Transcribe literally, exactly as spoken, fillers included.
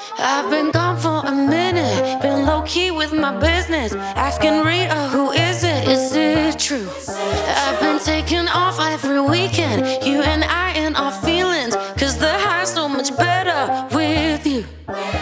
I've been gone for a minute, been low-key with my business, asking Rita, who is it? Is it true? I've been taking off every weekend, you and I and our feelings, cause the high's so much better with you.